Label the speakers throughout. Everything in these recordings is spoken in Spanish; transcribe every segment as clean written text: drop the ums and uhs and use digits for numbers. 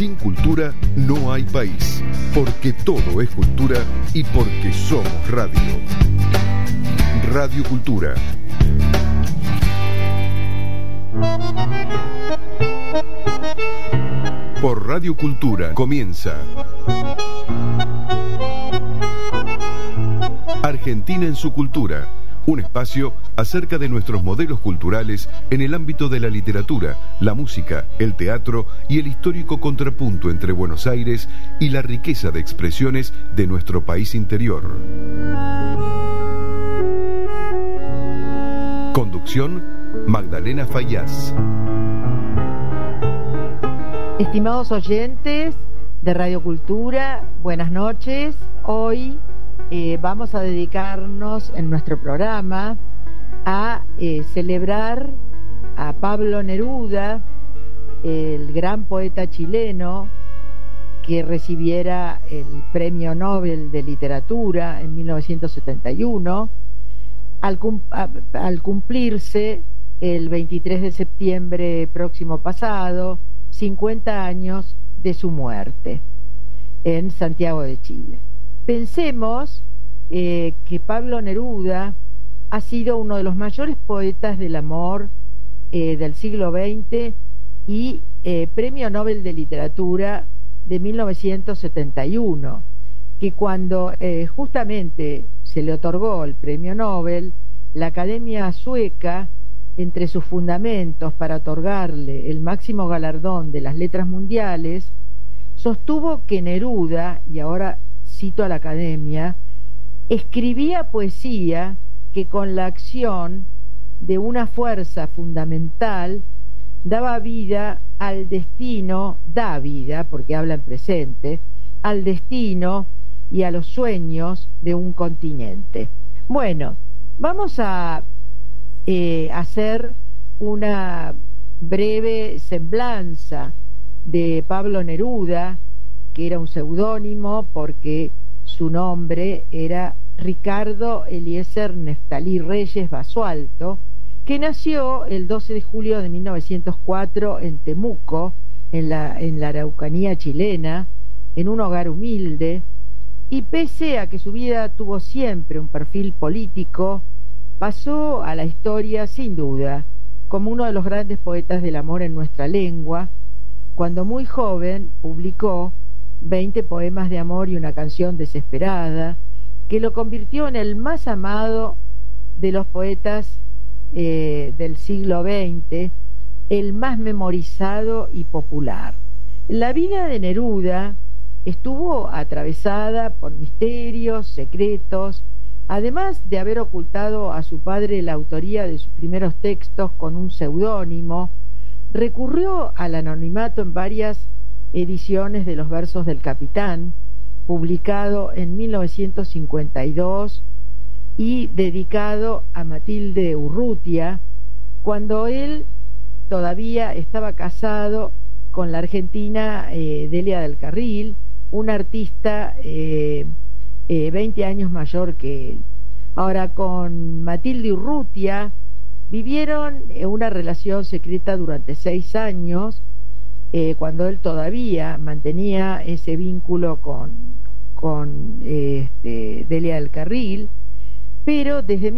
Speaker 1: Sin cultura no hay país, porque todo es cultura y porque somos radio. Radio Cultura. Por Radio Cultura comienza Argentina en su cultura, un espacio acerca de nuestros modelos culturales en el ámbito de la literatura, la música, el teatro y el histórico contrapunto entre Buenos Aires y la riqueza de expresiones de nuestro país interior. Conducción, Magdalena Fayaz.
Speaker 2: Estimados oyentes de Radio Cultura, buenas noches. Hoy vamos a dedicarnos en nuestro programa a celebrar a Pablo Neruda, el gran poeta chileno que recibiera el Premio Nobel de Literatura en 1971, al cumplirse el 23 de septiembre próximo pasado 50 años de su muerte en Santiago de Chile. Pensemos que Pablo Neruda ha sido uno de los mayores poetas del amor del siglo XX y Premio Nobel de Literatura de 1971, que cuando justamente se le otorgó el Premio Nobel, la Academia Sueca, entre sus fundamentos para otorgarle el máximo galardón de las letras mundiales, sostuvo que Neruda, y ahora cito a la Academia, escribía poesía que con la acción de una fuerza fundamental daba vida al destino, da vida, porque habla en presente, al destino y a los sueños de un continente. Bueno, vamos a hacer una breve semblanza de Pablo Neruda, que era un seudónimo porque su nombre era Ricardo Eliezer Neftalí Reyes Basualto, que nació el 12 de julio de 1904 en Temuco, en la Araucanía chilena, en un hogar humilde, y pese a que su vida tuvo siempre un perfil político, pasó a la historia sin duda como uno de los grandes poetas del amor en nuestra lengua, cuando muy joven publicó 20 poemas de amor y una canción desesperada, que lo convirtió en el más amado de los poetas del siglo XX, el más memorizado y popular. La vida de Neruda estuvo atravesada por misterios, secretos, además de haber ocultado a su padre la autoría de sus primeros textos con un seudónimo. Recurrió al anonimato en varias ediciones de los versos del Capitán, publicado en 1952 y dedicado a Matilde Urrutia, cuando él todavía estaba casado con la argentina Delia del Carril, una artista 20 años mayor que él. Ahora, con Matilde Urrutia vivieron una relación secreta durante 6 años, cuando él todavía mantenía ese vínculo con Delia del Carril, pero desde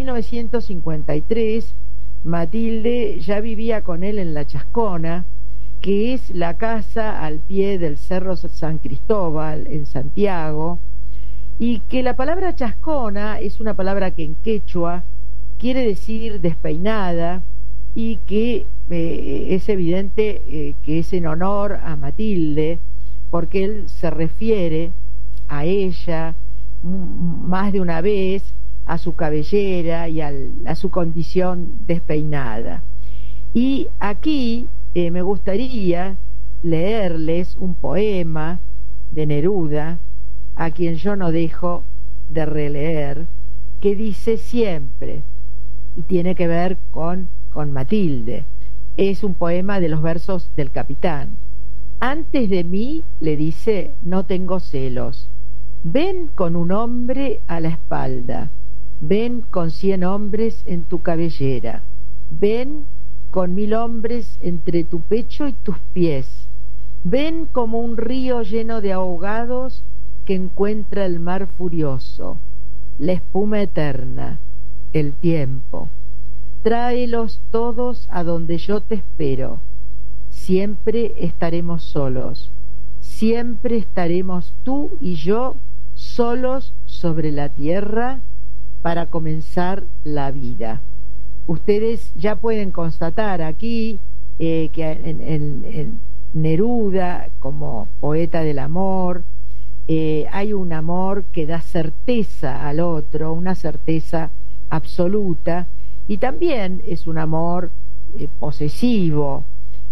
Speaker 2: 1953 Matilde ya vivía con él en La Chascona, que es la casa al pie del Cerro San Cristóbal en Santiago, y que la palabra chascona es una palabra que en quechua quiere decir despeinada, y que es evidente que es en honor a Matilde, porque él se refiere a ella más de una vez, a su cabellera y a su condición despeinada. Y aquí me gustaría leerles un poema de Neruda, a quien yo no dejo de releer, que dice siempre, y tiene que ver con Matilde. Es un poema de los versos del Capitán. Antes de mí, le dice, no tengo celos. Ven con un hombre a la espalda, ven con 100 hombres en tu cabellera, ven con 1000 hombres entre tu pecho y tus pies, Ven como un río lleno de ahogados que encuentra el mar furioso, la espuma eterna, el tiempo. Tráelos todos a donde yo te espero. Siempre estaremos solos. Siempre estaremos tú y yo solos sobre la tierra para comenzar la vida. Ustedes ya pueden constatar aquí que en Neruda, como poeta del amor, hay un amor que da certeza al otro, una certeza absoluta, y también es un amor posesivo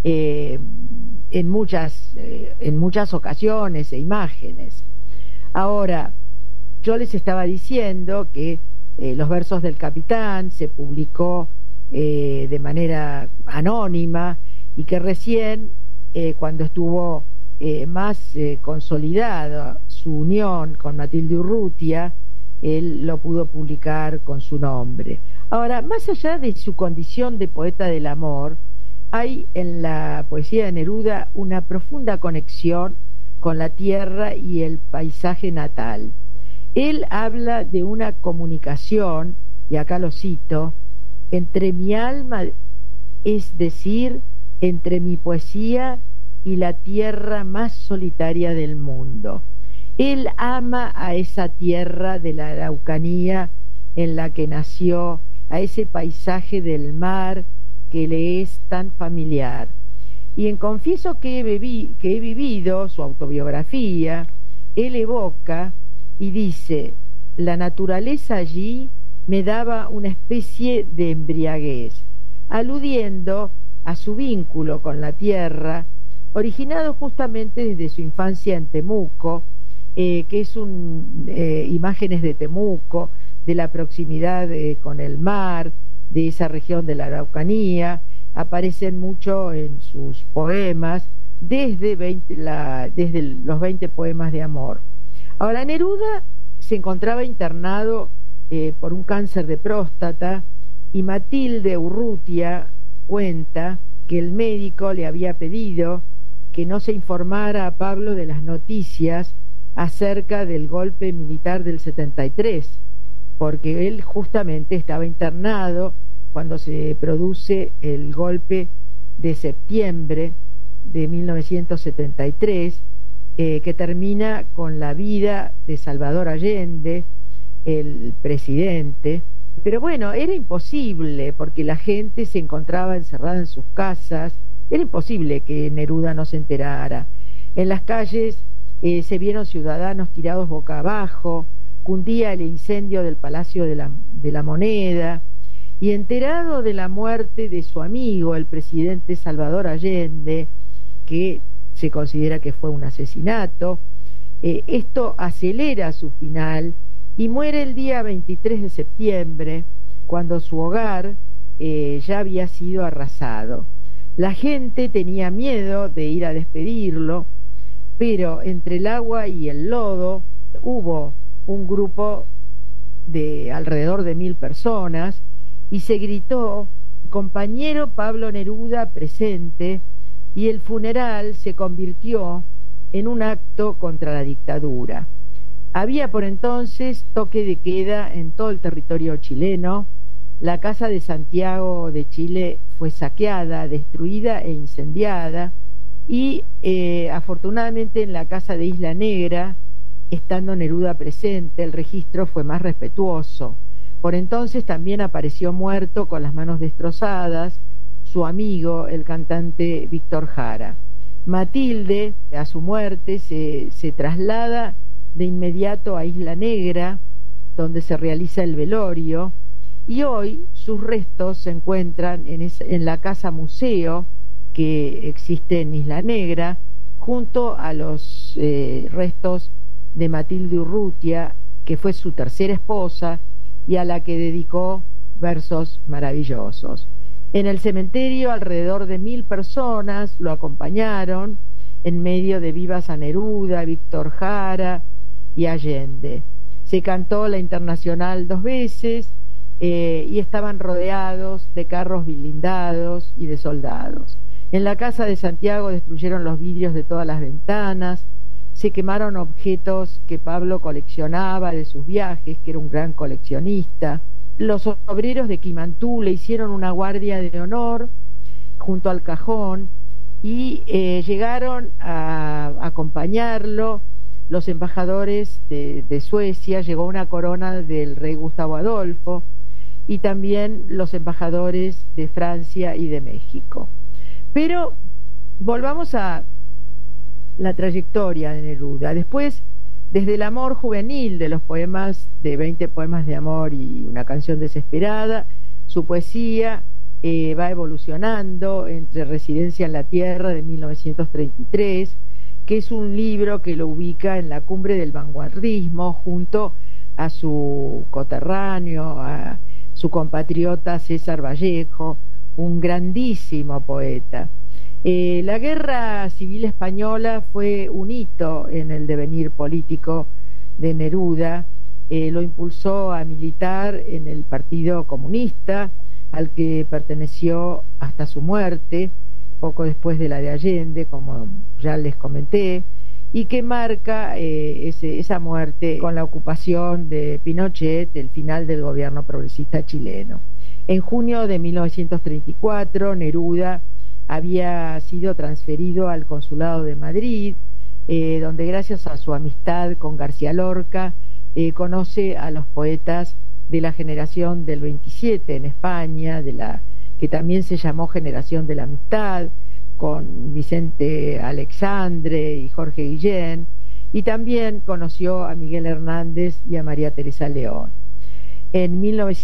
Speaker 2: en muchas ocasiones e imágenes. Ahora, yo les estaba diciendo que Los versos del Capitán se publicó de manera anónima y que recién, cuando estuvo más consolidada su unión con Matilde Urrutia, él lo pudo publicar con su nombre. Ahora, más allá de su condición de poeta del amor, hay en la poesía de Neruda una profunda conexión con la tierra y el paisaje natal. Él habla de una comunicación, y acá lo cito, entre mi alma, es decir, entre mi poesía y la tierra más solitaria del mundo. Él ama a esa tierra de la Araucanía en la que nació, a ese paisaje del mar que le es tan familiar. Y en Confieso que he vivido, su autobiografía, él evoca y dice: la naturaleza allí me daba una especie de embriaguez, aludiendo a su vínculo con la tierra, originado justamente desde su infancia en Temuco, que es imágenes de Temuco, de la proximidad con el mar, de esa región de la Araucanía, aparecen mucho en sus poemas, desde los 20 poemas de amor. Ahora, Neruda se encontraba internado por un cáncer de próstata, y Matilde Urrutia cuenta que el médico le había pedido que no se informara a Pablo de las noticias acerca del golpe militar del 73, porque él justamente estaba internado cuando se produce el golpe de septiembre de 1973, que termina con la vida de Salvador Allende, el presidente. Pero bueno, era imposible, porque la gente se encontraba encerrada en sus casas, era imposible que Neruda no se enterara. En las calles se vieron ciudadanos tirados boca abajo, cundía el incendio del Palacio de la Moneda, y enterado de la muerte de su amigo, el presidente Salvador Allende, que se considera que fue un asesinato, esto acelera su final y muere el día 23 de septiembre, cuando su hogar ya había sido arrasado. La gente tenía miedo de ir a despedirlo, pero entre el agua y el lodo hubo un grupo de alrededor de 1000 personas, y se gritó: compañero Pablo Neruda presente, y el funeral se convirtió en un acto contra la dictadura. Había por entonces toque de queda en todo el territorio chileno. La casa de Santiago de Chile fue saqueada, destruida e incendiada, y afortunadamente en la casa de Isla Negra, estando Neruda presente, el registro fue más respetuoso. Por entonces también apareció muerto, con las manos destrozadas, su amigo, el cantante Víctor Jara. Matilde, a su muerte, se traslada de inmediato a Isla Negra, donde se realiza el velorio, y hoy sus restos se encuentran en la casa museo que existe en Isla Negra, junto a los restos de Matilde Urrutia, que fue su tercera esposa y a la que dedicó versos maravillosos. En el cementerio alrededor de 1000 personas lo acompañaron, en medio de vivas a Neruda, Víctor Jara y Allende. Se cantó la Internacional 2 veces y estaban rodeados de carros blindados y de soldados. En la casa de Santiago destruyeron los vidrios de todas las ventanas, se quemaron objetos que Pablo coleccionaba de sus viajes, que era un gran coleccionista. Los obreros de Quimantú le hicieron una guardia de honor junto al cajón y llegaron a acompañarlo los embajadores de Suecia, llegó una corona del rey Gustavo Adolfo, y también los embajadores de Francia y de México. Pero volvamos a la trayectoria de Neruda. Después, desde el amor juvenil de los poemas, de 20 poemas de amor y una canción desesperada, su poesía va evolucionando entre Residencia en la Tierra de 1933, que es un libro que lo ubica en la cumbre del vanguardismo junto a su coterráneo, a su compatriota César Vallejo, un grandísimo poeta. La Guerra Civil Española fue un hito en el devenir político de Neruda, lo impulsó a militar en el Partido Comunista, al que perteneció hasta su muerte, poco después de la de Allende, como ya les comenté, y que marca esa muerte con la ocupación de Pinochet, el final del gobierno progresista chileno. En junio de 1934, Neruda había sido transferido al Consulado de Madrid, donde gracias a su amistad con García Lorca conoce a los poetas de la generación del 27 en España, que también se llamó Generación de la Amistad, con Vicente Alexandre y Jorge Guillén, y también conoció a Miguel Hernández y a María Teresa León. En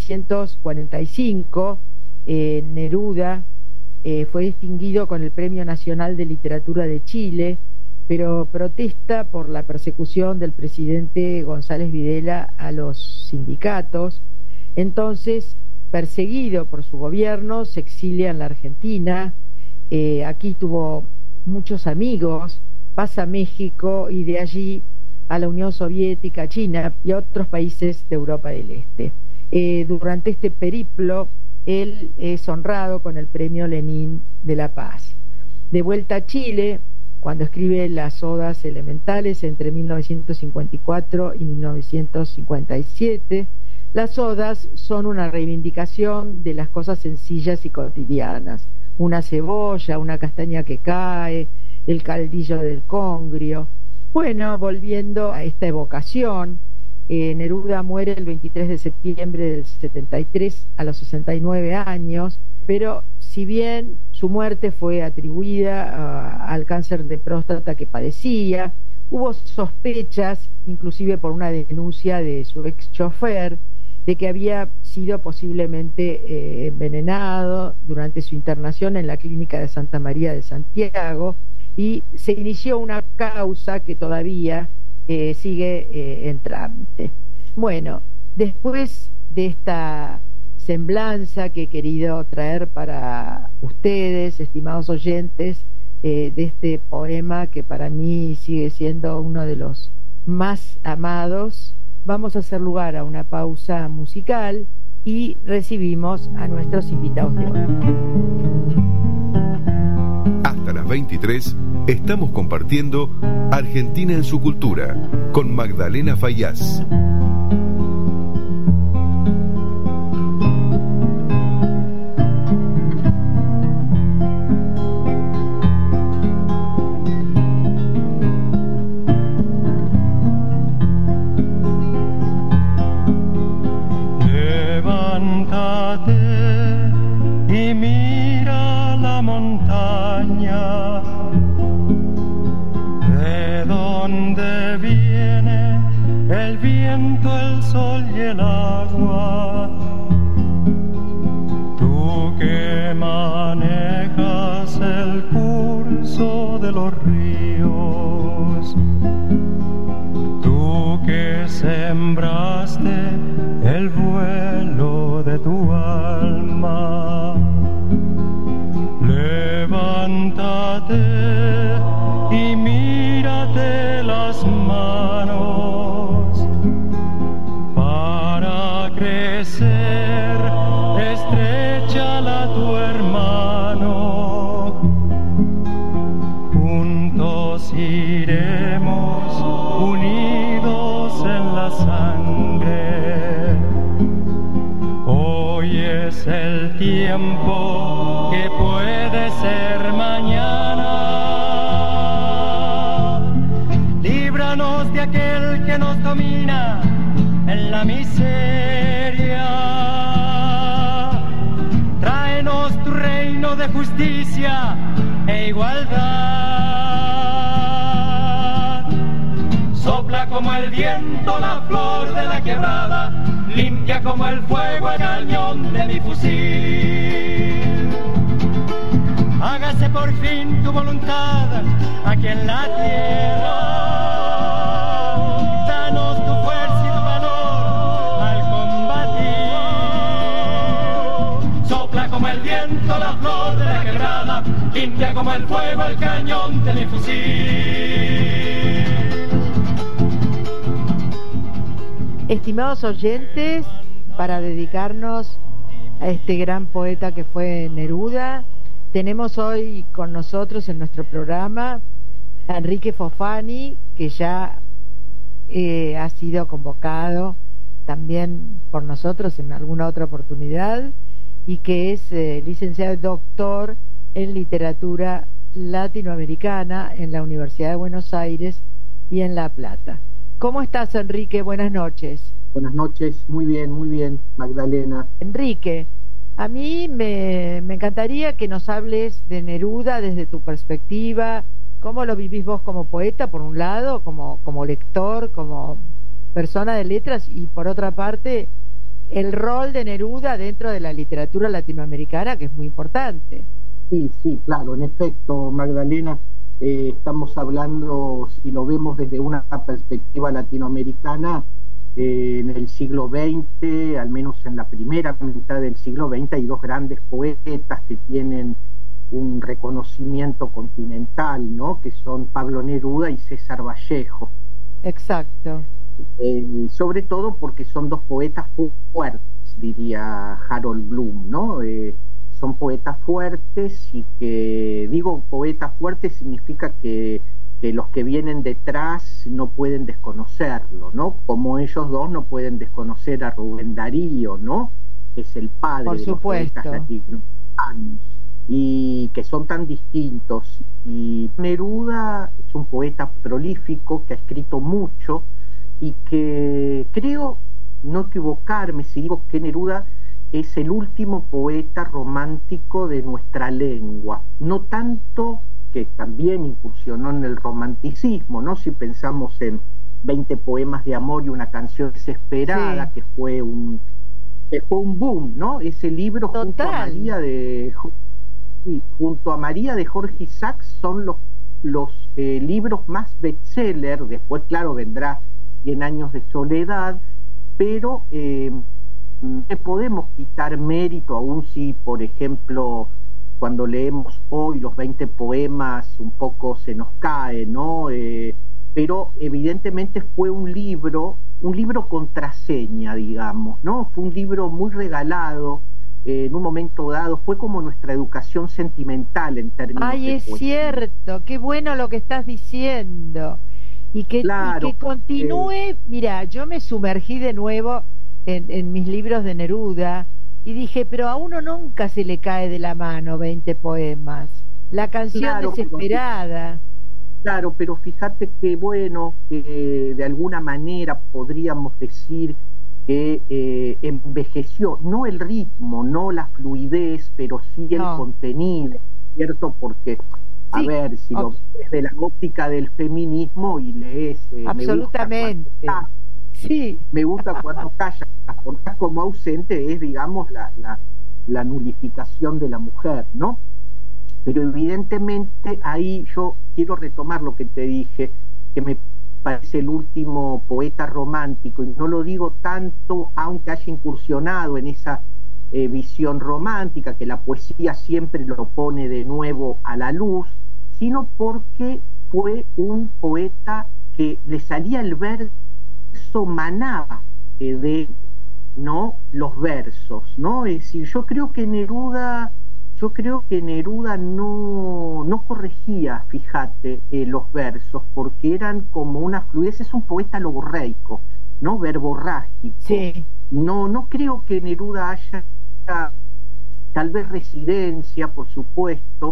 Speaker 2: 1945, Neruda fue distinguido con el Premio Nacional de Literatura de Chile, pero protesta por la persecución del presidente González Videla a los sindicatos. Entonces, perseguido por su gobierno, se exilia en la Argentina. Aquí tuvo muchos amigos, pasa a México y de allí a la Unión Soviética, China y a otros países de Europa del Este. Durante este periplo, él es honrado con el Premio Lenin de la Paz. De vuelta a Chile, cuando escribe las Odas Elementales entre 1954 y 1957, las odas son una reivindicación de las cosas sencillas y cotidianas. Una cebolla, una castaña que cae, el caldillo del congrio. Bueno, volviendo a esta evocación, Neruda muere el 23 de septiembre del 73 a los 69 años, pero si bien su muerte fue atribuida al cáncer de próstata que padecía, hubo sospechas, inclusive por una denuncia de su ex chofer, de que había sido posiblemente envenenado durante su internación en la clínica de Santa María de Santiago, y se inició una causa que todavía sigue en trámite. Bueno, después de esta semblanza que he querido traer para ustedes, estimados oyentes, de este poema que para mí sigue siendo uno de los más amados, vamos a hacer lugar a una pausa musical y recibimos a nuestros invitados de hoy.
Speaker 1: Hasta las 23 estamos compartiendo Argentina en su cultura con Magdalena Fayaz.
Speaker 3: Y mira la montaña, de donde viene el viento, el sol y el agua. Tú que manejas el curso de los ríos, tú que sembraste el vuelo de tu alma, levántate y mírate las manos para crecer, estréchala a tu hermano seguiremos unidos en la sangre. Hoy es el tiempo que puede ser mañana. Líbranos de aquel que nos domina en la miseria. Tráenos tu reino de justicia e igualdad. Sopla como el viento la flor de la quebrada, limpia como el fuego el cañón de mi fusil. Hágase por fin tu voluntad aquí en la tierra. Danos tu fuerza y tu valor al combatir. Sopla como el viento la flor de la quebrada, limpia como el fuego el cañón de mi fusil.
Speaker 2: Estimados oyentes, para dedicarnos a este gran poeta que fue Neruda, tenemos hoy con nosotros en nuestro programa a Enrique Fofani, que ya ha sido convocado también por nosotros en alguna otra oportunidad, y que es licenciado y doctor en literatura latinoamericana en la Universidad de Buenos Aires y en La Plata. ¿Cómo estás, Enrique? Buenas noches.
Speaker 4: Buenas noches, muy bien, Magdalena.
Speaker 2: Enrique, a mí me encantaría que nos hables de Neruda desde tu perspectiva. ¿Cómo lo vivís vos como poeta, por un lado, como lector, como persona de letras, y por otra parte, el rol de Neruda dentro de la literatura latinoamericana, que es muy importante?
Speaker 4: Sí, claro, en efecto, Magdalena, estamos hablando, si lo vemos desde una perspectiva latinoamericana, en el siglo XX, al menos en la primera mitad del siglo XX, hay dos grandes poetas que tienen un reconocimiento continental, ¿no? Que son Pablo Neruda y César Vallejo.
Speaker 2: Exacto.
Speaker 4: Sobre todo porque son dos poetas fuertes, diría Harold Bloom, ¿no? Son poetas fuertes, y que, digo poetas fuertes, significa que los que vienen detrás no pueden desconocerlo, ¿no? Como ellos dos no pueden desconocer a Rubén Darío, ¿no? Que es el padre de los poetas latinoamericanos, y que son tan distintos. Y Neruda es un poeta prolífico que ha escrito mucho, y que creo no equivocarme si digo que Neruda es el último poeta romántico de nuestra lengua, no tanto que también incursionó en el romanticismo, ¿no? Si pensamos en 20 poemas de amor y una canción desesperada, sí, que fue un boom, ¿no? Ese libro junto a María de Jorge Isaacs son los libros más bestseller. Después, claro, vendrá 100 años de soledad, pero no podemos quitar mérito, aún si, por ejemplo, cuando leemos hoy los 20 poemas un poco se nos cae, ¿no? Pero evidentemente fue un libro contraseña, digamos, ¿no? Fue un libro muy regalado en un momento dado, fue como nuestra educación sentimental en términos de
Speaker 2: es poesía. Cierto, qué bueno lo que estás diciendo. Y que continúe. Mira, yo me sumergí de nuevo en mis libros de Neruda y dije, pero a uno nunca se le cae de la mano 20 poemas. La canción desesperada.
Speaker 4: Claro, pero fíjate que bueno, que de alguna manera podríamos decir que envejeció, no el ritmo, no la fluidez, pero sí el contenido, ¿cierto? Porque, a ver, si lo ves desde la óptica del feminismo y lees...
Speaker 2: absolutamente.
Speaker 4: Me gusta cuando callas, porque como ausente es, digamos, la nulificación de la mujer, ¿no? Pero evidentemente ahí yo quiero retomar lo que te dije, que me parece el último poeta romántico, y no lo digo tanto aunque haya incursionado en esa visión romántica, que la poesía siempre lo pone de nuevo a la luz, sino porque fue un poeta que le salía el verso, manaba de, ¿no?, los versos, ¿no? Es decir, yo creo que Neruda yo creo que Neruda no corregía, fíjate, los versos, porque eran como una fluidez. Es un poeta logorreico, ¿no? Verborrágico.
Speaker 2: Sí.
Speaker 4: No creo que Neruda haya, tal vez residencia, por supuesto,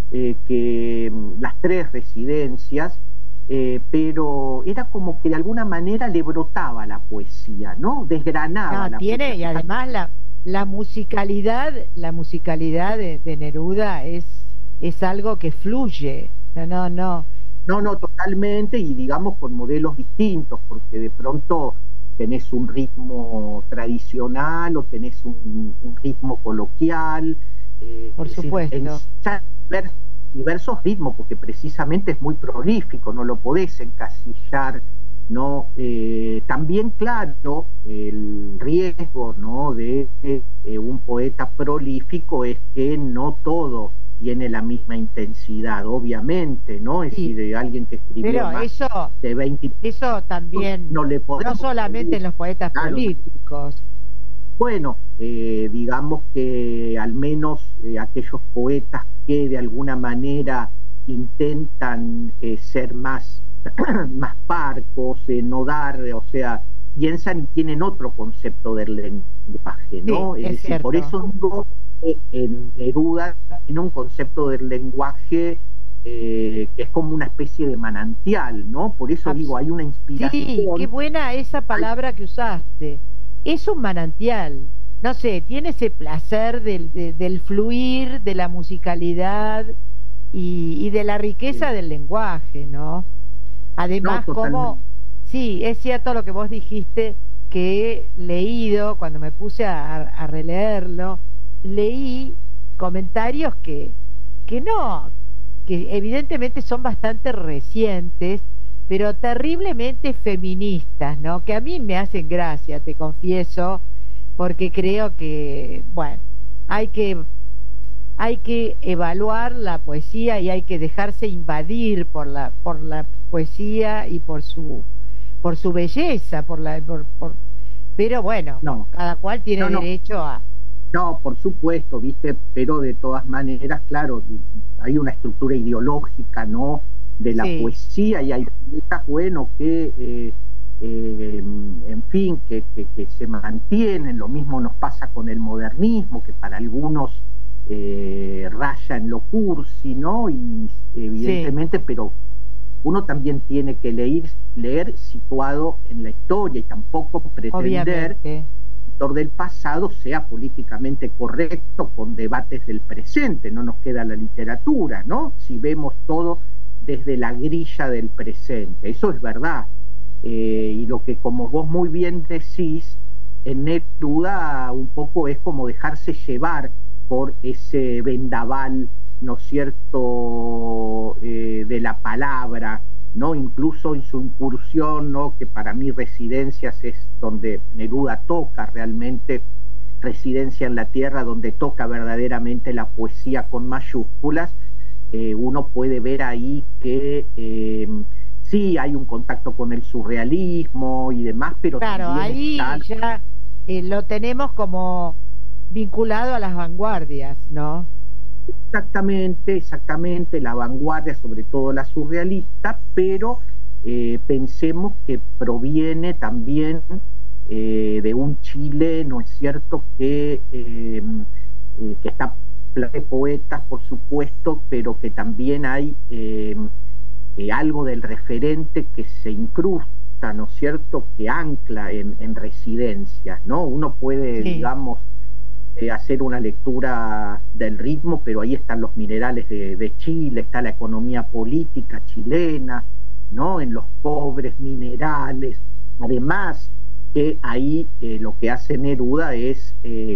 Speaker 4: que las tres residencias, pero era como que de alguna manera le brotaba la poesía, ¿no? Desgranaba la
Speaker 2: tiene, y además la musicalidad de Neruda es algo que fluye.
Speaker 4: No, totalmente, y digamos con modelos distintos, porque de pronto tenés un ritmo tradicional o tenés un ritmo coloquial,
Speaker 2: por supuesto,
Speaker 4: diversos ritmos, porque precisamente es muy prolífico, no lo podés encasillar, ¿no? También, claro, el riesgo, ¿no?, de un poeta prolífico es que no todo tiene la misma intensidad, obviamente, ¿no? Es decir, de alguien que escribió más de 20...
Speaker 2: Eso también, no solamente en los poetas prolíficos.
Speaker 4: Bueno, digamos que al menos aquellos poetas que de alguna manera intentan ser más parcos, no dar, o sea, piensan y tienen otro concepto del lenguaje, ¿no?
Speaker 2: Sí, es
Speaker 4: decir, por eso digo, en Neruda tiene un concepto del lenguaje que es como una especie de manantial, ¿no? Por eso digo, hay una inspiración.
Speaker 2: Sí, qué buena esa palabra que usaste. Es un manantial, no sé, tiene ese placer del fluir, de la musicalidad y de la riqueza del lenguaje, ¿no? Además, sí, es cierto lo que vos dijiste, que he leído, cuando me puse a releerlo, leí comentarios que evidentemente son bastante recientes, pero terriblemente feministas, ¿no? Que a mí me hacen gracia, te confieso, porque creo que, bueno, hay que evaluar la poesía y hay que dejarse invadir por la poesía y por su belleza, pero bueno, cada cual tiene derecho a...
Speaker 4: No, por supuesto, ¿viste? Pero de todas maneras, claro, hay una estructura ideológica, ¿no?, de la poesía, y hay poetas, bueno, que en fin, que se mantienen. Lo mismo nos pasa con el modernismo, que para algunos raya en lo cursi, ¿no? Y evidentemente, pero uno también tiene que leer situado en la historia, y tampoco pretender que el autor del pasado sea políticamente correcto con debates del presente. No nos queda la literatura, ¿no? Si vemos todo desde la grilla del presente, eso es verdad. Y lo que, como vos muy bien decís, en Neruda un poco es como dejarse llevar por ese vendaval, ¿no es cierto?, de la palabra, ¿no? Incluso en su incursión, ¿no?, que para mí Residencias es donde Neruda toca realmente, Residencia en la Tierra, donde toca verdaderamente la poesía con mayúsculas. Uno puede ver ahí que sí hay un contacto con el surrealismo y demás, pero
Speaker 2: claro, ahí ya lo tenemos como vinculado a las vanguardias, ¿no?
Speaker 4: Exactamente, la vanguardia, sobre todo la surrealista, pero pensemos que proviene también de un Chile, ¿no es cierto?, que está de poetas, por supuesto, pero que también hay algo del referente que se incrusta, ¿no es cierto?, que ancla en Residencias, ¿no? Uno puede, digamos, hacer una lectura del ritmo, pero ahí están los minerales de Chile, está la economía política chilena, ¿no?, en los pobres minerales. Además que ahí lo que hace Neruda es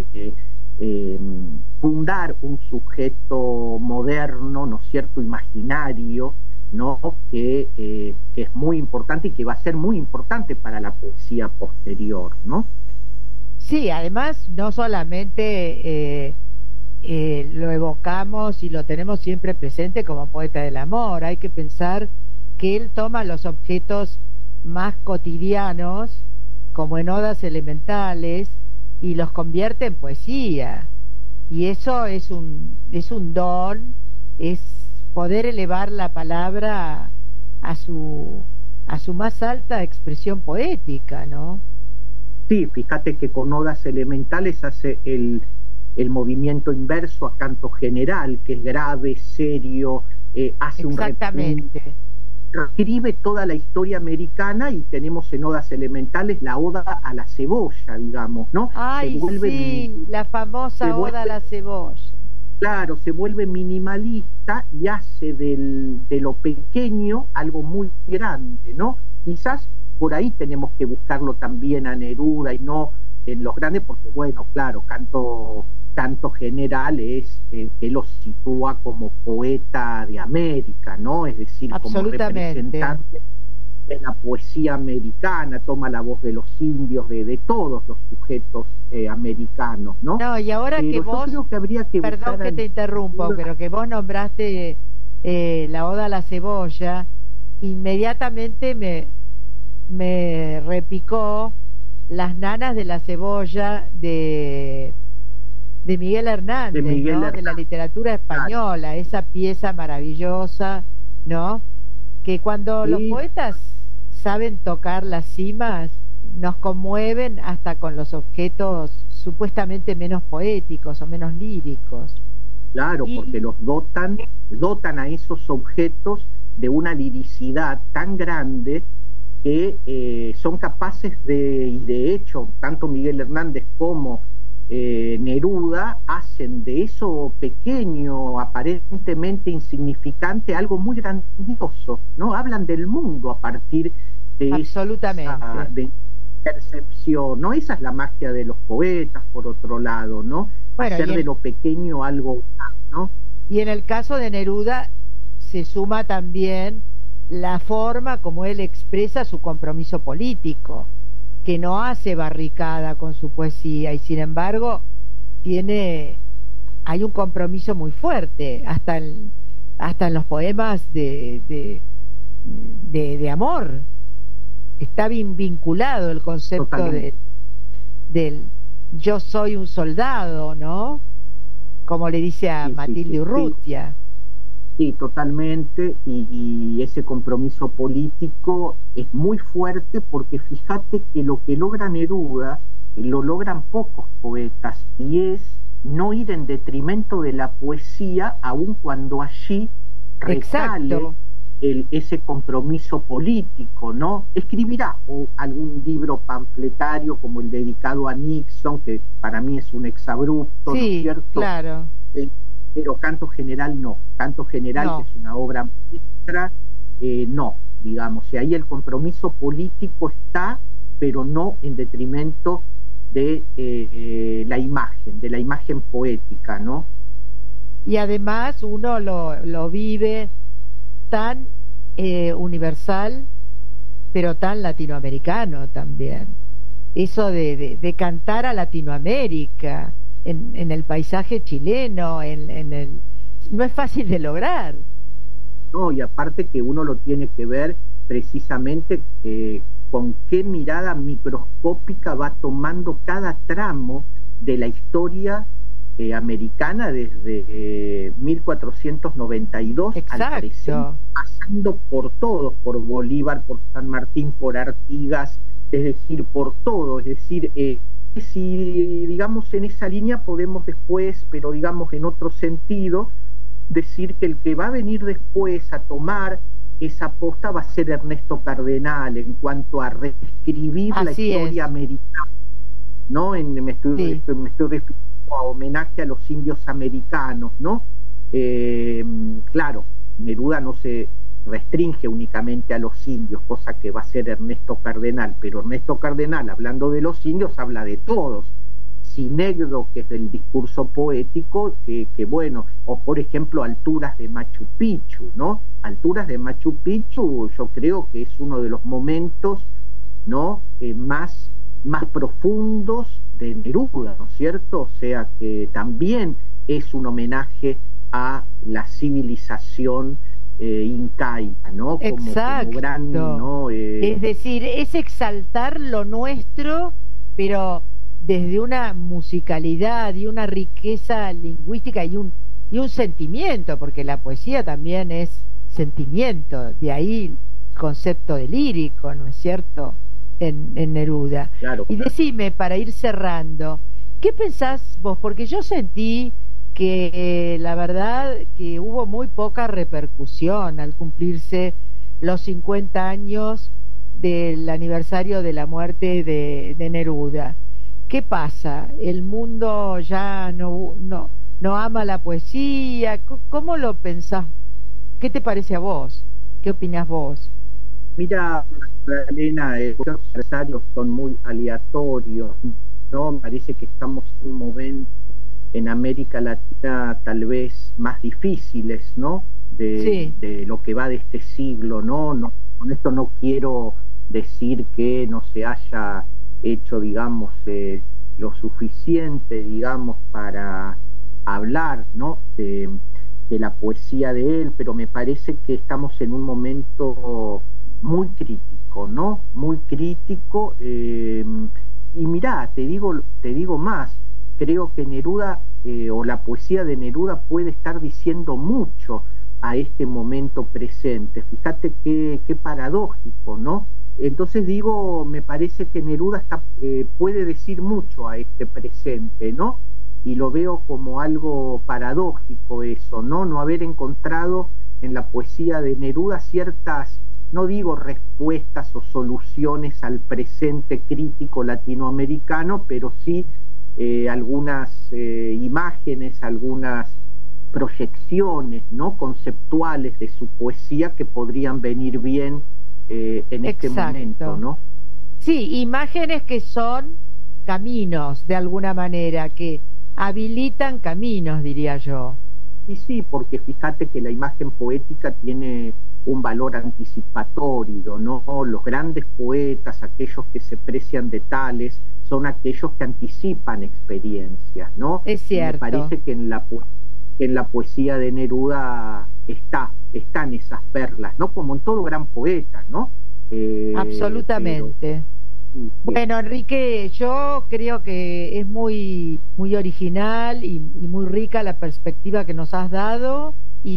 Speaker 4: fundar un sujeto moderno, ¿no es cierto?, imaginario, ¿no?, que es muy importante y que va a ser muy importante para la poesía posterior, ¿no?
Speaker 2: Sí, además no solamente lo evocamos y lo tenemos siempre presente como poeta del amor, hay que pensar que él toma los objetos más cotidianos, como en odas elementales, y los convierte en poesía. Y eso es un don, es poder elevar la palabra a su más alta expresión poética, ¿no?
Speaker 4: Sí, fíjate que con odas elementales hace el movimiento inverso a canto general, que es grave, serio, hace
Speaker 2: exactamente.
Speaker 4: Reescribe toda la historia americana, y tenemos en odas elementales la oda a la cebolla, digamos, ¿no?
Speaker 2: Ay, sí, la famosa oda a la cebolla.
Speaker 4: Claro, se vuelve minimalista y hace de lo pequeño algo muy grande, ¿no? Quizás por ahí tenemos que buscarlo también a Neruda y no en los grandes, porque bueno, claro, canto general es que lo sitúa como poeta de América, ¿no? Es decir, como representante de la poesía americana, toma la voz de los indios, de todos los sujetos americanos, ¿no?
Speaker 2: No, y ahora que vos,
Speaker 4: creo que habría que
Speaker 2: perdón que te interrumpo, pero que vos nombraste la oda a la cebolla, inmediatamente me repicó Las nanas de la cebolla de Miguel Hernández, ¿no? De la literatura española, esa pieza maravillosa, ¿no? Que cuando los poetas saben tocar las cimas, nos conmueven hasta con los objetos supuestamente menos poéticos o menos líricos.
Speaker 4: Claro, porque los dotan a esos objetos de una liricidad tan grande que son capaces y de hecho, tanto Miguel Hernández como Neruda hacen de eso pequeño, aparentemente insignificante, algo muy grandioso, ¿no? Hablan del mundo a partir de esa de percepción, ¿no? Esa es la magia de los poetas, por otro lado, ¿no?
Speaker 2: Bueno,
Speaker 4: hacer de lo pequeño algo, ¿no?
Speaker 2: Y en el caso de Neruda se suma también la forma como él expresa su compromiso político, que no hace barricada con su poesía, y sin embargo hay un compromiso muy fuerte, hasta en los poemas de amor. Está bien vinculado el concepto del yo soy un soldado, ¿no? Como le dice a Matilde Urrutia.
Speaker 4: Sí, totalmente, y ese compromiso político es muy fuerte, porque fíjate que lo que logra Neruda lo logran pocos poetas, y es no ir en detrimento de la poesía, aun cuando allí recale ese compromiso político, ¿no? Escribirá algún libro panfletario como el dedicado a Nixon, que para mí es un exabrupto, ¿no es cierto?
Speaker 2: Claro.
Speaker 4: Pero Canto General no. Canto General, que es una obra maestra, no, digamos. Y ahí el compromiso político está, pero no en detrimento de la imagen poética, ¿no?
Speaker 2: Y además uno lo vive tan universal, pero tan latinoamericano también. Eso de cantar a Latinoamérica, en el paisaje chileno, no es fácil de lograr.
Speaker 4: No, y aparte que uno lo tiene que ver precisamente con qué mirada microscópica va tomando cada tramo de la historia americana desde 1492 al presente, pasando por todos, por Bolívar, por San Martín, por Artigas, es decir, por todo, es decir, si digamos en esa línea podemos después, pero digamos en otro sentido, decir que el que va a venir después a tomar esa posta va a ser Ernesto Cardenal en cuanto a reescribir la historia americana, ¿no? Me estoy refiriendo a homenaje a los indios americanos, ¿no? Claro, Neruda no se restringe únicamente a los indios, cosa que va a ser Ernesto Cardenal, pero Ernesto Cardenal, hablando de los indios, habla de todos. Sinegdo, que es del discurso poético, que bueno, o por ejemplo Alturas de Machu Picchu, ¿no? Alturas de Machu Picchu yo creo que es uno de los momentos, ¿no? más profundos de Neruda, ¿no es cierto? O sea que también es un homenaje a la civilización incaica, ¿no?
Speaker 2: Exacto.
Speaker 4: Como gran, ¿no?
Speaker 2: Es decir, es exaltar lo nuestro, pero desde una musicalidad y una riqueza lingüística y un sentimiento, porque la poesía también es sentimiento, de ahí el concepto de lírico, ¿no es cierto?, en Neruda.
Speaker 4: Claro.
Speaker 2: Y decime, para ir cerrando, ¿qué pensás vos? Porque yo sentí que la verdad que hubo muy poca repercusión al cumplirse los 50 años del aniversario de la muerte de Neruda. ¿Qué pasa? ¿El mundo ya no ama la poesía? ¿Cómo lo pensás? ¿Qué te parece a vos? ¿Qué opinás vos?
Speaker 4: Mira, Elena, los aniversarios son muy aleatorios, ¿no? Me parece que estamos en un momento en América Latina tal vez más difíciles, ¿no? De lo que va de este siglo, ¿no? Con esto no quiero decir que no se haya hecho, digamos, lo suficiente, digamos, para hablar, ¿no?, de la poesía de él, pero me parece que estamos en un momento muy crítico, ¿no? Muy crítico, y mirá, te digo más, creo que Neruda, o la poesía de Neruda puede estar diciendo mucho a este momento presente. Fíjate qué paradójico, ¿no? Entonces digo, me parece que Neruda puede decir mucho a este presente, ¿no? Y lo veo como algo paradójico eso, ¿no? No haber encontrado en la poesía de Neruda ciertas, no digo respuestas o soluciones al presente crítico latinoamericano, pero sí algunas imágenes, algunas proyecciones, ¿no?, conceptuales de su poesía que podrían venir bien en este momento, ¿no?
Speaker 2: Sí, imágenes que son caminos, de alguna manera, que habilitan caminos, diría yo.
Speaker 4: Y sí, porque fíjate que la imagen poética tiene un valor anticipatorio, ¿no? Los grandes poetas, aquellos que se precian de tales, son aquellos que anticipan experiencias, ¿no?
Speaker 2: Es cierto.
Speaker 4: Me parece que en la poesía de Neruda están esas perlas, ¿no? Como en todo gran poeta, ¿no?
Speaker 2: Absolutamente.
Speaker 4: Sí.
Speaker 2: Bueno, Enrique, yo creo que es muy, muy original y muy rica la perspectiva que nos has dado,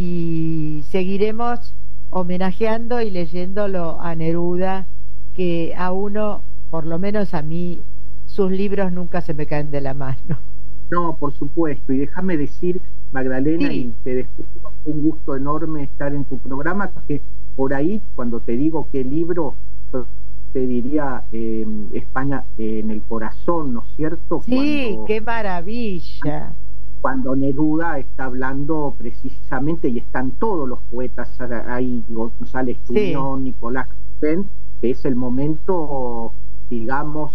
Speaker 2: y seguiremos homenajeando y leyéndolo a Neruda, que a uno, por lo menos a mí, sus libros nunca se me caen de la mano.
Speaker 4: No, por supuesto, y déjame decir, Magdalena,
Speaker 2: sí,
Speaker 4: y te despido, un gusto enorme estar en tu programa, que por ahí, cuando te digo qué libro, yo te diría España en el corazón, ¿no es cierto?
Speaker 2: Sí, qué maravilla.
Speaker 4: Cuando Neruda está hablando precisamente, y están todos los poetas ahí, González Tuñón, Nicolás Pen, que es el momento, digamos,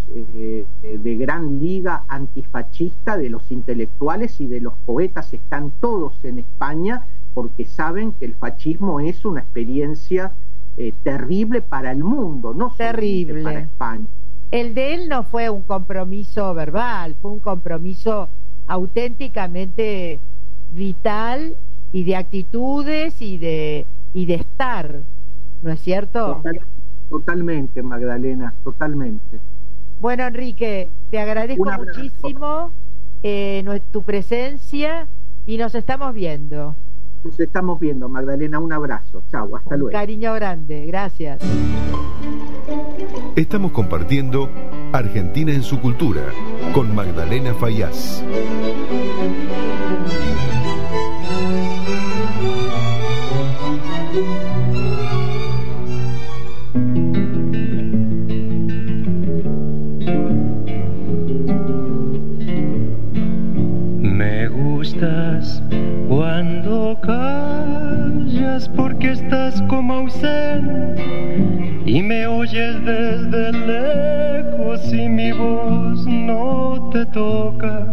Speaker 4: de gran liga antifascista de los intelectuales y de los poetas. Están todos en España porque saben que el fascismo es una experiencia terrible para el mundo, no solamente para España.
Speaker 2: El de él no fue un compromiso verbal, fue un compromiso auténticamente vital, y de actitudes y de estar, ¿no es cierto?
Speaker 4: Totalmente, Magdalena, totalmente.
Speaker 2: Bueno, Enrique, te agradezco muchísimo tu presencia, y nos estamos viendo.
Speaker 4: Nos estamos viendo, Magdalena, un abrazo. Chau, hasta luego.
Speaker 2: Un cariño grande, gracias.
Speaker 1: Estamos compartiendo Argentina en su cultura con Magdalena Fayaz.
Speaker 3: Me gustas cuando callas, porque estás como ausente y me oyes desde lejos y mi voz no te toca.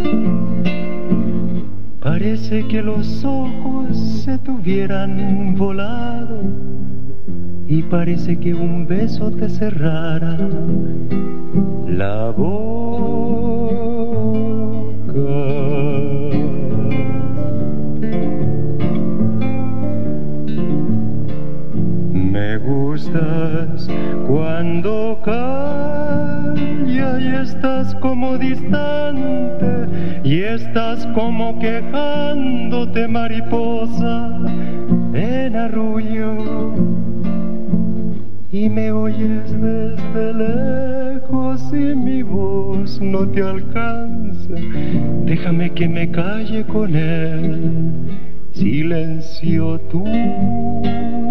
Speaker 3: Parece que los ojos se te hubieran volado y parece que un beso te cerrara la boca. Me gustas miras cuando calla y estás como distante y estás como quejándote, mariposa, en arrullo. Y me oyes desde lejos y mi voz no te alcanza. Déjame que me calle con él, silencio tuyo.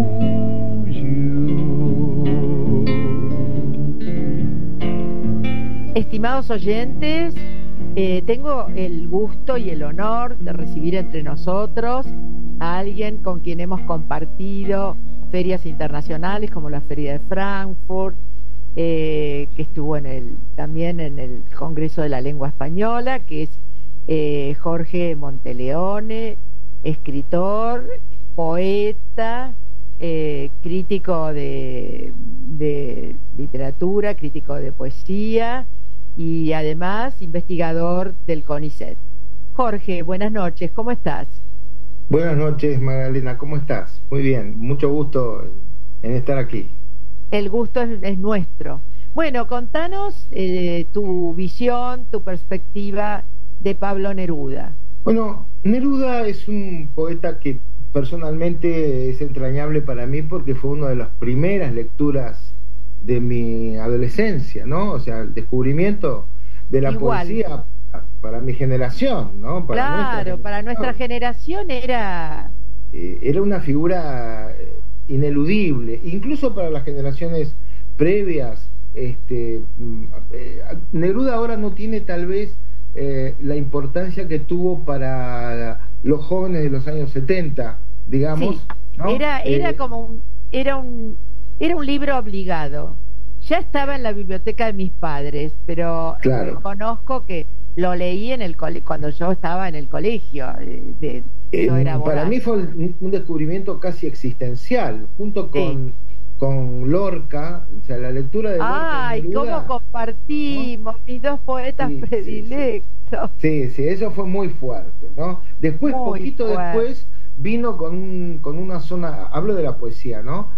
Speaker 2: Estimados oyentes, tengo el gusto y el honor de recibir entre nosotros a alguien con quien hemos compartido ferias internacionales como la Feria de Frankfurt, que estuvo también en el Congreso de la Lengua Española, que es Jorge Monteleone, escritor, poeta, crítico de literatura, crítico de poesía y además investigador del CONICET. Jorge, buenas noches, ¿cómo estás?
Speaker 5: Buenas noches, Magdalena, ¿cómo estás? Muy bien, mucho gusto en estar aquí.
Speaker 2: El gusto es nuestro. Bueno, contanos tu visión, tu perspectiva de Pablo Neruda.
Speaker 5: Bueno, Neruda es un poeta que personalmente es entrañable para mí porque fue una de las primeras lecturas de mi adolescencia, ¿no? O sea, el descubrimiento de la poesía para mi generación, ¿no?
Speaker 2: Para nuestra generación era
Speaker 5: una figura ineludible, incluso para las generaciones previas. Neruda ahora no tiene tal vez la importancia que tuvo para los jóvenes de los años 70, digamos. Sí, ¿no?
Speaker 2: Era un libro obligado. Ya estaba en la biblioteca de mis padres, pero
Speaker 5: claro.
Speaker 2: Conozco que lo leí cuando yo estaba en el colegio.
Speaker 5: Para mí fue un descubrimiento casi existencial, junto con Lorca, o sea, la lectura de Lorca.
Speaker 2: ¡Ay, cómo compartimos, ¿no? Mis dos poetas predilectos!
Speaker 5: Sí, eso fue muy fuerte, ¿no? Después, después, vino con una zona, hablo de la poesía, ¿no?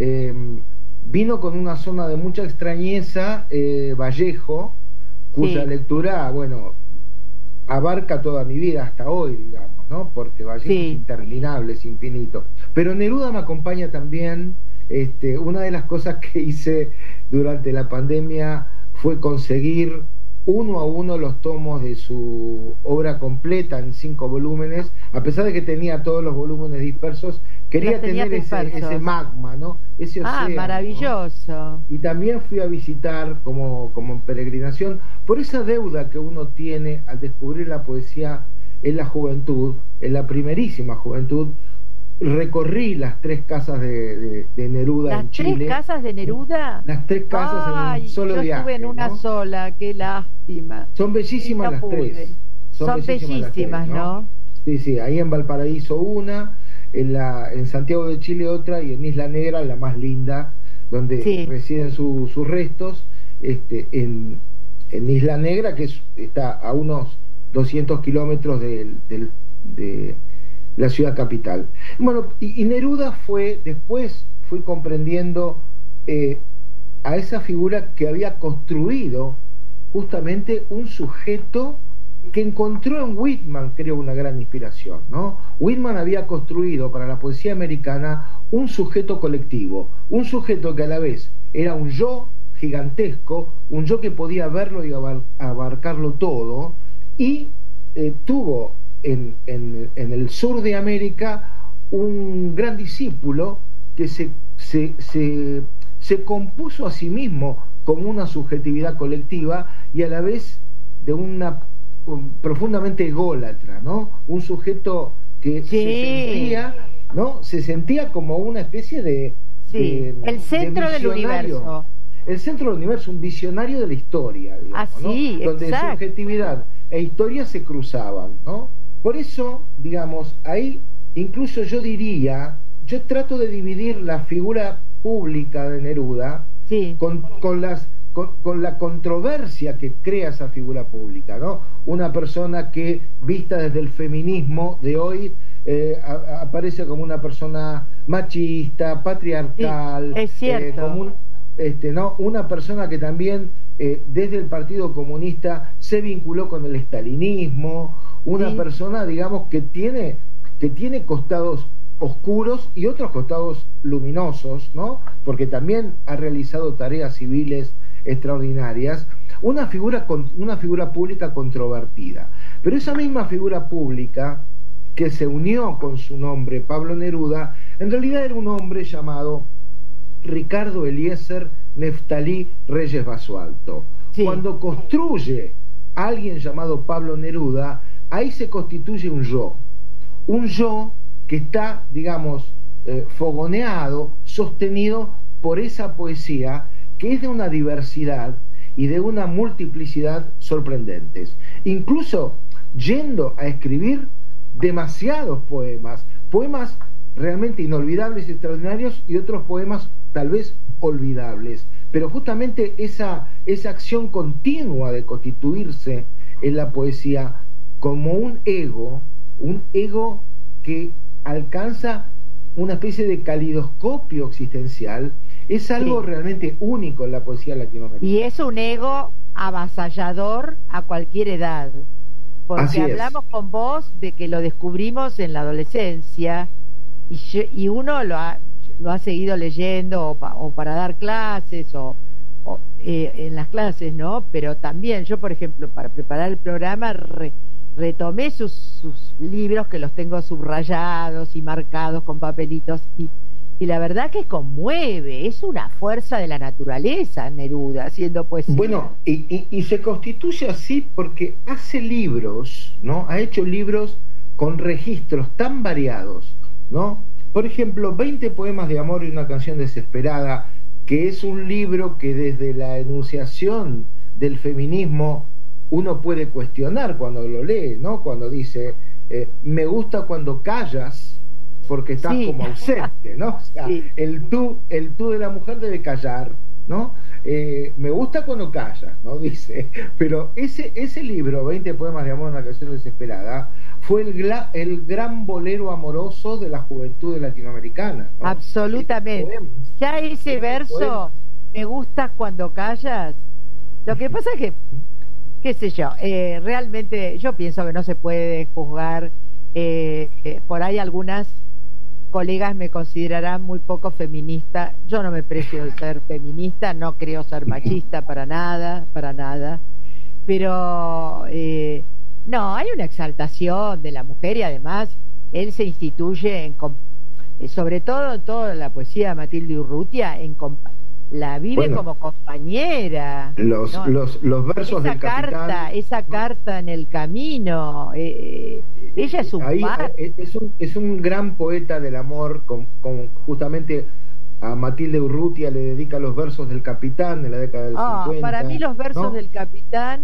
Speaker 5: Vino con una zona de mucha extrañeza, Vallejo, cuya lectura, bueno, abarca toda mi vida hasta hoy, digamos, ¿no? Porque Vallejo es interminable, es infinito. Pero Neruda me acompaña también. Una de las cosas que hice durante la pandemia fue conseguir uno a uno los tomos de su obra completa en 5 volúmenes, a pesar de que tenía todos los volúmenes dispersos. Quería tener ese magma, ¿no? Ese océano,
Speaker 2: maravilloso, ¿no?
Speaker 5: Y también fui a visitar como en peregrinación, por esa deuda que uno tiene al descubrir la poesía en la juventud, en la primerísima juventud. Recorrí las 3 casas de Neruda en Chile.
Speaker 2: ¿Las 3 casas de Neruda?
Speaker 5: Las 3 casas en un solo viaje.
Speaker 2: Yo estuve en una sola, qué lástima.
Speaker 5: Son bellísimas las 3.
Speaker 2: Son bellísimas, ¿no?
Speaker 5: Sí, ahí en Valparaíso una, en Santiago de Chile otra, y en Isla Negra la más linda, donde residen sus restos, en Isla Negra, que está a unos 200 kilómetros de la ciudad capital. Bueno, y Neruda después fui comprendiendo a esa figura que había construido justamente un sujeto que encontró en Whitman, creo, una gran inspiración, ¿no? Whitman había construido para la poesía americana un sujeto colectivo, un sujeto que a la vez era un yo gigantesco, un yo que podía verlo y abarcarlo todo, y tuvo en el sur de América un gran discípulo que se compuso a sí mismo como una subjetividad colectiva y a la vez de una profundamente ególatra, ¿no? Un sujeto que se sentía como una especie de
Speaker 2: el centro del universo.
Speaker 5: El centro del universo, un visionario de la historia, digamos, ¿no? Donde subjetividad e historia se cruzaban, ¿no? Por eso, digamos, ahí incluso yo trato de dividir la figura pública de Neruda con la controversia que crea esa figura pública, ¿no? Una persona que, vista desde el feminismo de hoy, aparece como una persona machista, patriarcal,
Speaker 2: es cierto.
Speaker 5: ¿no? Una persona que también desde el Partido Comunista se vinculó con el estalinismo, una persona, digamos, que tiene costados oscuros y otros costados luminosos, ¿no? Porque también ha realizado tareas civiles extraordinarias, una figura pública controvertida. Pero esa misma figura pública que se unió con su nombre, Pablo Neruda, en realidad era un hombre llamado Ricardo Eliezer Neftalí Reyes Basualto. Sí. Cuando construye a alguien llamado Pablo Neruda, ahí se constituye un yo que está, digamos, fogoneado, sostenido por esa poesía que es de una diversidad y de una multiplicidad sorprendentes. Incluso yendo a escribir demasiados poemas realmente inolvidables, extraordinarios, y otros poemas tal vez olvidables. Pero justamente esa acción continua de constituirse en la poesía como un ego que alcanza una especie de calidoscopio existencial, es algo realmente único en la poesía latinoamericana.
Speaker 2: Y es un ego avasallador a cualquier edad, porque hablamos con vos de que lo descubrimos en la adolescencia y uno lo ha seguido leyendo o para dar clases o en las clases, ¿no? Pero también yo, por ejemplo, para preparar el programa retomé sus libros, que los tengo subrayados y marcados con papelitos, y la verdad que conmueve, es una fuerza de la naturaleza Neruda haciendo poesía.
Speaker 5: Bueno, y se constituye así porque hace libros, ¿no? Ha hecho libros con registros tan variados, ¿no? Por ejemplo, 20 poemas de amor y una canción desesperada, que es un libro que desde la enunciación del feminismo uno puede cuestionar cuando lo lee, ¿no? Cuando dice, me gusta cuando callas, porque estás como ausente, ¿no? O sea, el tú de la mujer debe callar, ¿no? Me gusta cuando callas, ¿no? Dice. Pero ese libro, 20 poemas de amor, una canción desesperada, fue el gran bolero amoroso de la juventud latinoamericana, ¿no?
Speaker 2: Absolutamente. Ya ese verso, me gusta cuando callas, lo que pasa es que, qué sé yo, realmente yo pienso que no se puede juzgar, por ahí algunas colegas me considerarán muy poco feminista. Yo no me precio ser feminista, no creo ser machista para nada, pero no, hay una exaltación de la mujer, y además él se instituye sobre todo en toda la poesía de Matilde Urrutia, la vive como compañera.
Speaker 5: Los versos del Capitán.
Speaker 2: Esa carta en el camino, ella es
Speaker 5: es un gran poeta del amor, con justamente a Matilde Urrutia le dedica los versos del Capitán en la década del 50.
Speaker 2: Para mí los versos del Capitán,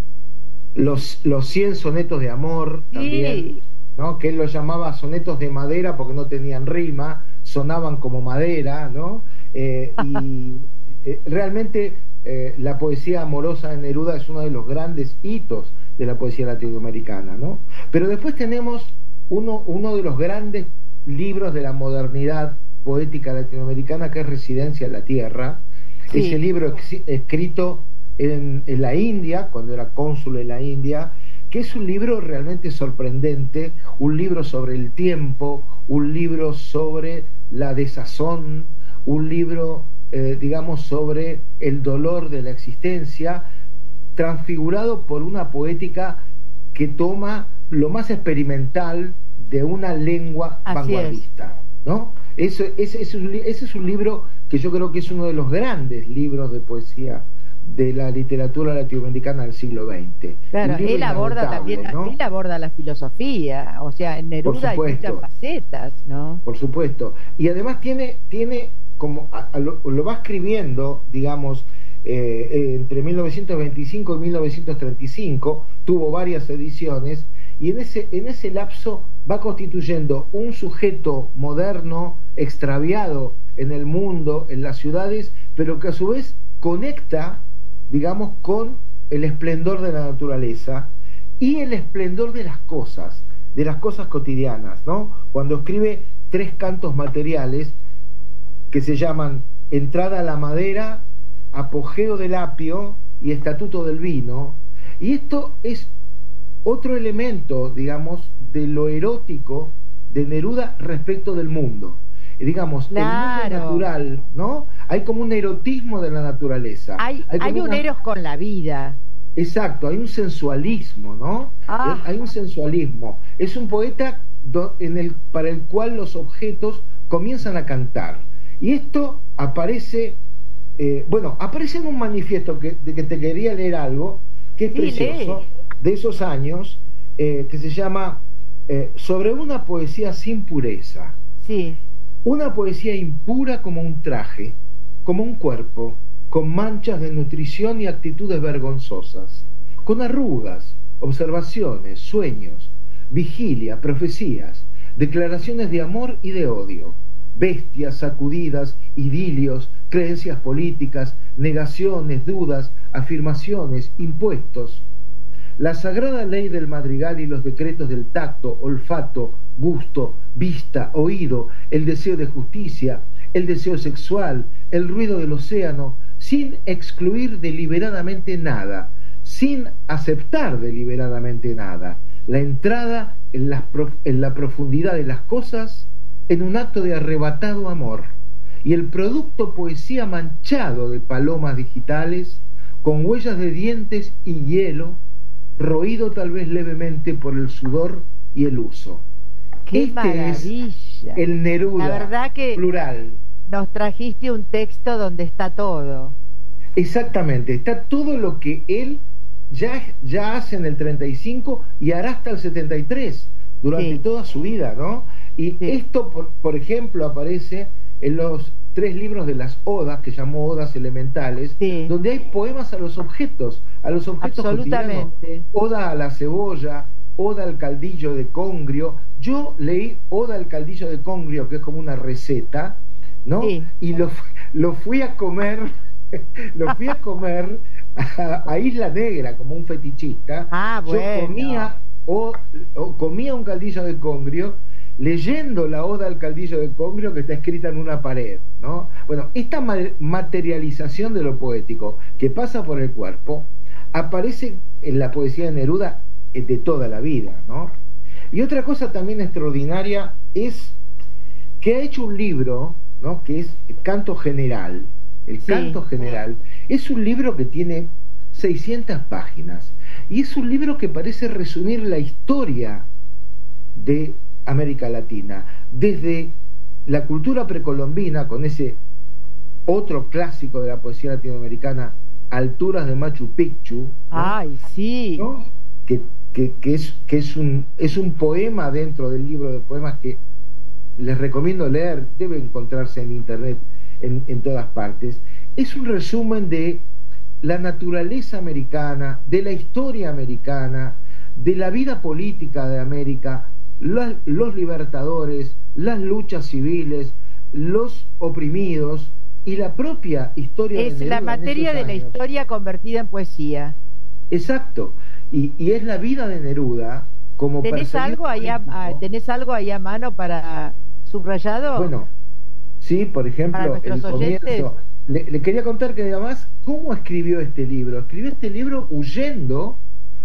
Speaker 5: los 100 sonetos de amor también, ¿no? Que él los llamaba sonetos de madera porque no tenían rima, sonaban como madera, ¿no? Y realmente la poesía amorosa de Neruda es uno de los grandes hitos de la poesía latinoamericana, ¿no? Pero después tenemos uno de los grandes libros de la modernidad poética latinoamericana, que es Residencia en la Tierra. Ese libro escrito en la India, cuando era cónsul en la India, que es un libro realmente sorprendente, un libro sobre el tiempo, un libro sobre la desazón, un libro, digamos, sobre el dolor de la existencia, transfigurado por una poética que toma lo más experimental de una lengua vanguardista, ¿no? Ese es un libro que yo creo que es uno de los grandes libros de poesía de la literatura latinoamericana del siglo XX.
Speaker 2: Claro, él aborda también, ¿no? Él aborda la filosofía, o sea, en Neruda hay muchas facetas, ¿no?
Speaker 5: Por supuesto. Y además tiene como lo va escribiendo, digamos, entre 1925 y 1935, tuvo varias ediciones, y en ese lapso va constituyendo un sujeto moderno, extraviado en el mundo, en las ciudades, pero que a su vez conecta, digamos, con el esplendor de la naturaleza y el esplendor de las cosas cotidianas, ¿no? Cuando escribe 3 cantos materiales que se llaman entrada a la madera, apogeo del apio y estatuto del vino. Y esto es otro elemento, digamos, de lo erótico de Neruda respecto del mundo. Digamos,
Speaker 2: claro.
Speaker 5: El mundo natural, ¿no? Hay como un erotismo de la naturaleza.
Speaker 2: Hay un eros con la vida.
Speaker 5: Exacto, hay un sensualismo, ¿no? Hay un sensualismo. Es un poeta para el cual los objetos comienzan a cantar. Y esto aparece, aparece en un manifiesto de que te quería leer algo, que es precioso, de esos años, que se llama Sobre una poesía sin pureza.
Speaker 2: Sí.
Speaker 5: Una poesía impura como un traje, como un cuerpo, con manchas de nutrición y actitudes vergonzosas, con arrugas, observaciones, sueños, vigilia, profecías, declaraciones de amor y de odio, bestias, sacudidas, idilios, creencias políticas, negaciones, dudas, afirmaciones, impuestos. La sagrada ley del madrigal y los decretos del tacto, olfato, gusto, vista, oído, el deseo de justicia, el deseo sexual, el ruido del océano, sin excluir deliberadamente nada, sin aceptar deliberadamente nada, la entrada en la profundidad de las cosas en un acto de arrebatado amor, y el producto poesía manchado de palomas digitales, con huellas de dientes y hielo, roído tal vez levemente por el sudor y el uso.
Speaker 2: ¡Qué maravilla!
Speaker 5: Es el Neruda,
Speaker 2: la verdad que
Speaker 5: plural.
Speaker 2: Nos trajiste un texto donde está todo.
Speaker 5: Exactamente, está todo lo que él ya hace en el 35 y hará hasta el 73, durante toda su vida, ¿no? Y esto, por ejemplo, aparece en los 3 libros de las odas, que llamó Odas Elementales, donde hay poemas a los objetos cotidianos. Oda a la cebolla, Oda al caldillo de congrio. Yo leí Oda al caldillo de congrio, que es como una receta, ¿no? Y lo fui a comer a Isla Negra como un fetichista. Yo comía un caldillo de congrio leyendo la Oda al caldillo de congrio que está escrita en una pared, ¿no? Bueno, esta materialización de lo poético que pasa por el cuerpo aparece en la poesía de Neruda de toda la vida, ¿no? Y otra cosa también extraordinaria es que ha hecho un libro, ¿no?, que es Canto General. El Canto General es un libro que tiene 600 páginas y es un libro que parece resumir la historia de América Latina, desde la cultura precolombina, con ese otro clásico de la poesía latinoamericana, Alturas de Machu Picchu, ¿no?
Speaker 2: ¡Ay, sí!
Speaker 5: ¿No? Que es un poema dentro del libro de poemas que les recomiendo leer, debe encontrarse en internet en todas partes. Es un resumen de la naturaleza americana, de la historia americana, de la vida política de América, los libertadores, las luchas civiles, los oprimidos y la propia historia de Neruda.
Speaker 2: Es la materia de la historia convertida en poesía.
Speaker 5: Exacto, y es la vida de Neruda como
Speaker 2: ¿Tenés algo ahí a mano para subrayado?
Speaker 5: Bueno, sí, por ejemplo, el comienzo. Le quería contar que además, ¿cómo escribió este libro? Escribió este libro huyendo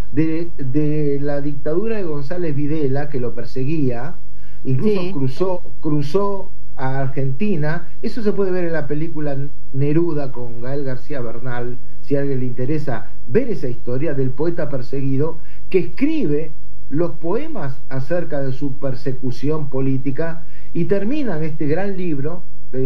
Speaker 5: de la dictadura de González Videla, que lo perseguía, incluso cruzó a Argentina. Eso se puede ver en la película Neruda con Gael García Bernal, si a alguien le interesa ver esa historia del poeta perseguido, que escribe los poemas acerca de su persecución política y termina en este gran libro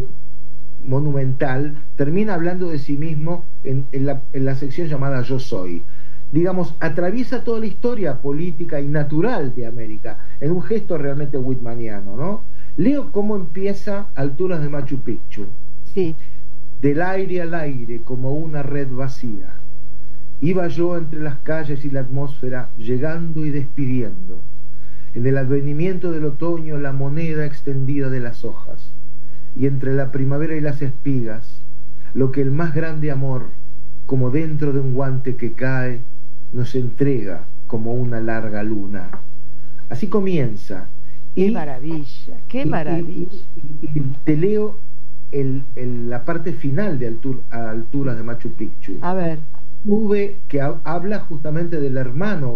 Speaker 5: monumental, termina hablando de sí mismo en la sección llamada Yo Soy. Digamos, atraviesa toda la historia política y natural de América en un gesto realmente whitmaniano, ¿no? Leo cómo empieza Alturas de Machu Picchu.
Speaker 2: Sí.
Speaker 5: Del aire al aire, como una red vacía. Iba yo entre las calles y la atmósfera, llegando y despidiendo. En el advenimiento del otoño, la moneda extendida de las hojas. Y entre la primavera y las espigas, lo que el más grande amor, como dentro de un guante que cae, nos entrega como una larga luna. Así comienza.
Speaker 2: ¡Qué maravilla! ¡Qué maravilla!
Speaker 5: Y te leo la parte final de Alturas de Machu Picchu.
Speaker 2: A ver.
Speaker 5: Sube, que habla justamente del hermano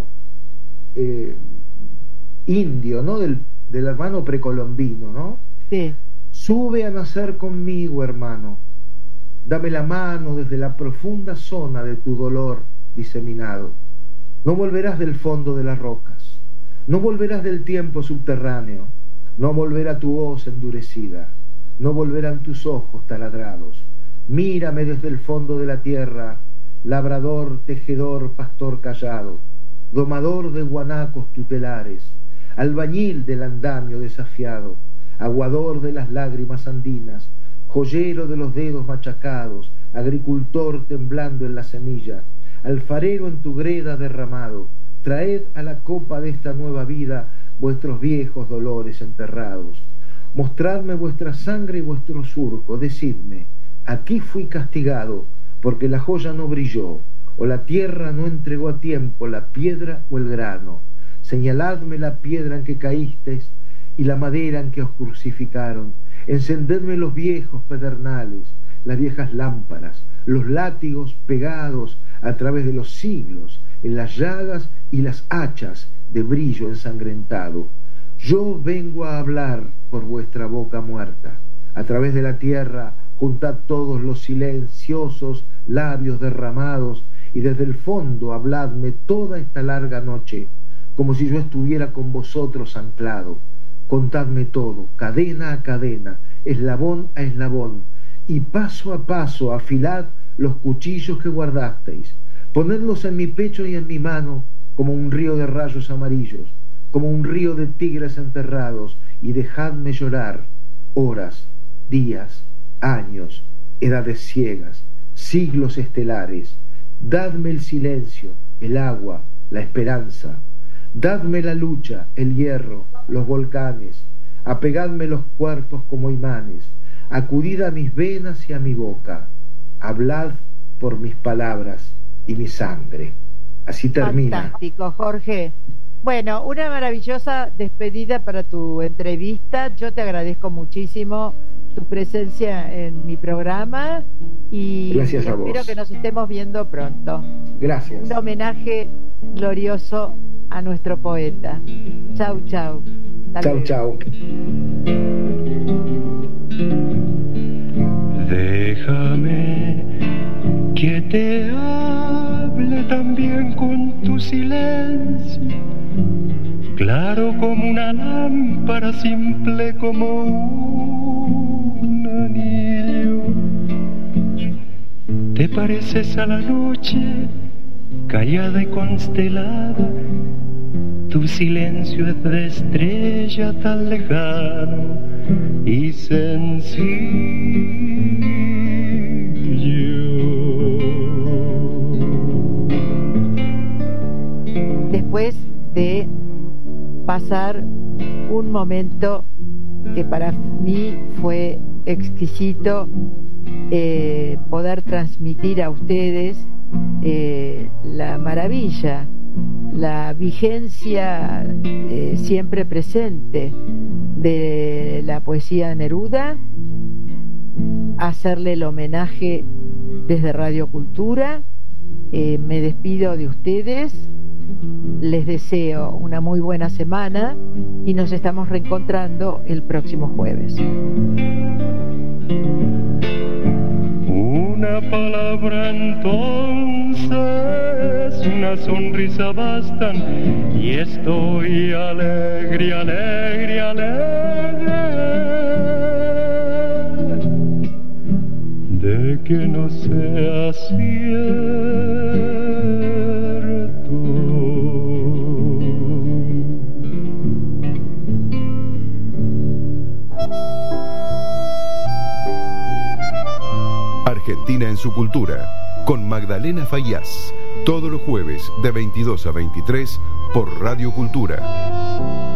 Speaker 5: indio, ¿no? Del hermano precolombino, ¿no?
Speaker 2: Sí.
Speaker 5: Sube a nacer conmigo, hermano. Dame la mano desde la profunda zona de tu dolor diseminado. No volverás del fondo de las rocas. No volverás del tiempo subterráneo. No volverá tu voz endurecida. No volverán tus ojos taladrados. Mírame desde el fondo de la tierra, labrador, tejedor, pastor callado, domador de guanacos tutelares, albañil del andamio desafiado, aguador de las lágrimas andinas, joyero de los dedos machacados, agricultor temblando en la semilla, alfarero en tu greda derramado, traed a la copa de esta nueva vida vuestros viejos dolores enterrados. Mostradme vuestra sangre y vuestro surco, decidme, aquí fui castigado, porque la joya no brilló, o la tierra no entregó a tiempo la piedra o el grano. Señaladme la piedra en que caísteis y la madera en que os crucificaron. Encendedme los viejos pedernales, las viejas lámparas, los látigos pegados a través de los siglos, en las llagas y las hachas de brillo ensangrentado. Yo vengo a hablar por vuestra boca muerta. A través de la tierra juntad todos los silenciosos labios derramados y desde el fondo habladme toda esta larga noche, como si yo estuviera con vosotros anclado. Contadme todo, cadena a cadena, eslabón a eslabón, y paso a paso afilad los cuchillos que guardasteis. Ponedlos en mi pecho y en mi mano como un río de rayos amarillos, como un río de tigres enterrados, y dejadme llorar horas, días, años, edades ciegas, siglos estelares. Dadme el silencio, el agua, la esperanza. Dadme la lucha, el hierro, los volcanes. Apegadme los cuerpos como imanes. Acudid a mis venas y a mi boca. Hablad por mis palabras y mi sangre. Así termina.
Speaker 2: Fantástico, Jorge. Bueno, una maravillosa despedida para tu entrevista. Yo te agradezco muchísimo tu presencia en mi programa y
Speaker 5: gracias a vos.
Speaker 2: Espero que nos estemos viendo pronto.
Speaker 5: Gracias.
Speaker 2: Un homenaje glorioso a nuestro poeta. Chau, chau.
Speaker 5: Chau, chau.
Speaker 3: Déjame que te hable también con tu silencio, claro como una lámpara, simple como un anillo. Te pareces a la noche, callada y constelada, tu silencio es de estrella tan lejano y sencillo.
Speaker 2: Después de pasar un momento que para mí fue exquisito, poder transmitir a ustedes la maravilla, la vigencia siempre presente de la poesía Neruda, hacerle el homenaje desde Radio Cultura. Me despido de ustedes, les deseo una muy buena semana y nos estamos reencontrando el próximo jueves.
Speaker 3: Una palabra entonces, una sonrisa bastan y estoy alegre, alegre, alegre de que no sea cierto.
Speaker 1: Argentina en su cultura, con Magdalena Fayaz, todos los jueves de 22 a 23 por Radio Cultura.